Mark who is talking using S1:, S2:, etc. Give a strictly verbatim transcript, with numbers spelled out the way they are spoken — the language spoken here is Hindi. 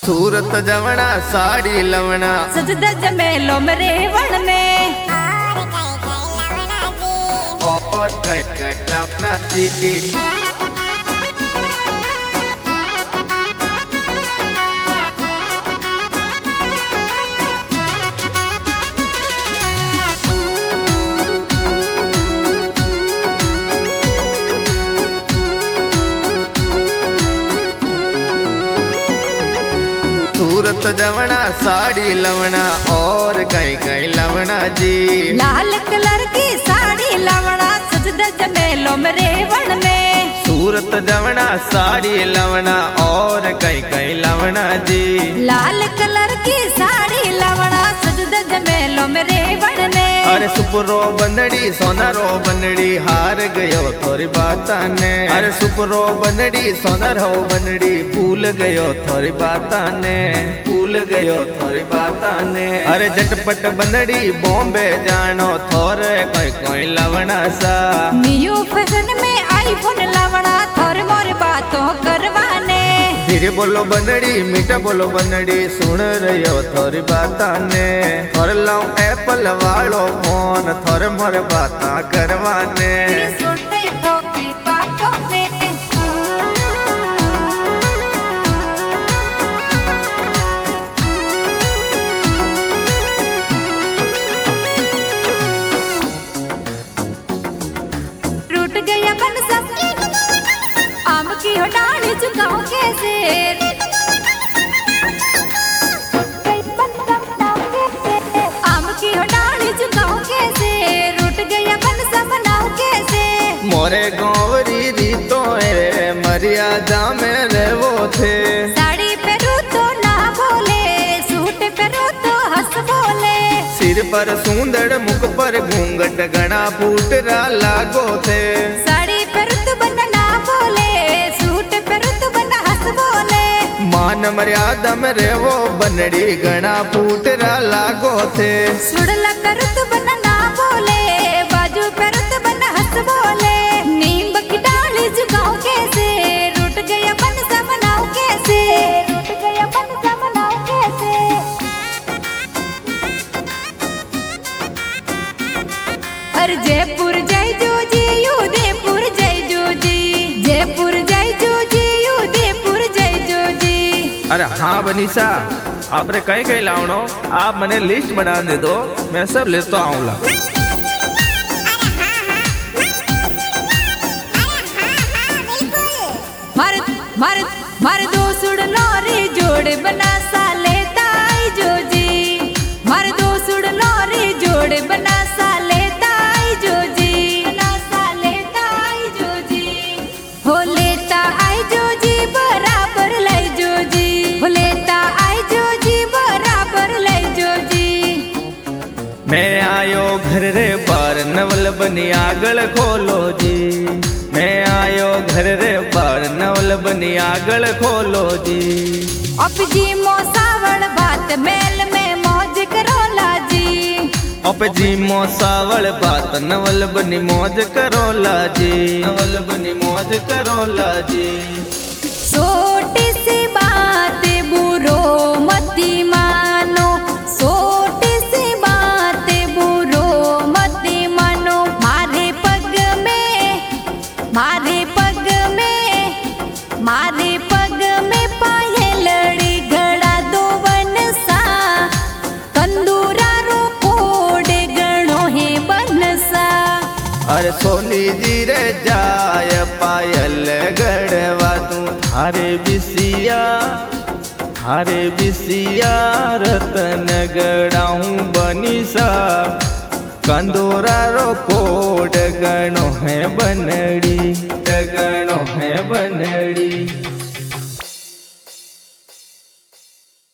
S1: सूरत जवना साड़ी लवना
S2: सजदा जमेलो मेरे वन में
S1: और कई कई लवना जी सूरत जवना साड़ी लवना और कई कई लवना जी
S2: लाल कलर की साड़ी लवना सजदा जमेलो मेरे वन में
S1: सूरत जवना साड़ी लवना और कई कई लवना जी
S2: लाल कलर की साड़ी लवना सजदा जमेलो मेरे वन में
S1: अरे सुपरो बंदड़ी सोनारो बंदड़ी हार गयो थोड़ी बाता ने अरे सुपरो बंदड़ी सोनारो बंदड़ी भूल गयो थोड़ी बाता ने भूल गयो थोड़ी बाता ने अरे झटपट बंदड़ी बॉम्बे जानो थोड़े कोई कोई लवना सा
S2: न्यू फैशन में आईफोन लवना थोड़े मोर बातों करवाने
S1: धीरे बोलो बंदड़ी मीठा बोलो बंदड़ी सुन रही हो थोड़ी बाता ने थोड़े लाऊं एप्पल वालो फोन थोड़े मोरे बाता करवाने
S2: टूट गया बन सब आम की हो डाली चुकाऊं कैसे आम की हो डाली चुकाऊं कैसे रूट गया बन सब नाव कैसे
S1: मोरे गौरी रीतो है मर्यादा में रहवो थे
S2: साड़ी पहनू तो ना बोले सूट पहनू तो हंस बोले
S1: सिर पर सुंदर मुख पर घूंघट गणा फूटरा लागो थे
S2: साड़ी पहनू तो बना ना बोले सूट पहनू तो बना हंस बोले
S1: मान मर्यादा में रहवो बनड़ी गणा फूटरा लागो थे
S2: सुड़ला पहनू तो बना ना बोले बाजू पहनू तो बना हंस बोले नींब की डाली झुकाऊं कैसे रूट गया बन समनाओ कैसे रूट गया बन समनाओ कैसे अरे जयपुर जय जो जी उदयपुर जय जो जी जयपुर जय जो जी उदयपुर जय जो जी
S1: अरे हाँ बनीसा आपने कहीं कहीं लावनो आप मने लिस्ट बना दे दो मैं सब लेता आऊंगा
S2: मार मार मार दो सुड़ लौरे जोड़ बना साले ताई जो जी मार दो सुड़ लौरे जोड़ बना साले ताई जो जी बना साले ताई जो जी हो लेता आई जो जी बराबर लाई जो जी हो लेता आई जो जी बराबर लाई जो जी
S1: मैं आयो घर रे बार नवल बनी आगल खोलो जी मैं आयो घर रे बार नवल बनी आगल खोलो जी
S2: अब जी मोसावड़ बात मेल में मौज करो लाजी
S1: अब जी मोसावल बात नवल बनी मौज करो लाजी नवल बनी मौज करो लाजी
S2: छोटी सी बात बुरो मती मानो छोटी सी बात बुरो मती मानो मारे पग में मारे पग में मारे पग में पायलड़ी घड़ा दो वन सा कंदूरा रो कोड गणो है बनसा
S1: अरे सोनी जी रे जाय पायल गड़वा तू थारे बिसिया थारे बिसिया रतन गड़ाऊं बनीसा कंदोरा रो कोड गणो है बनड़ी गणो है बनड़ी।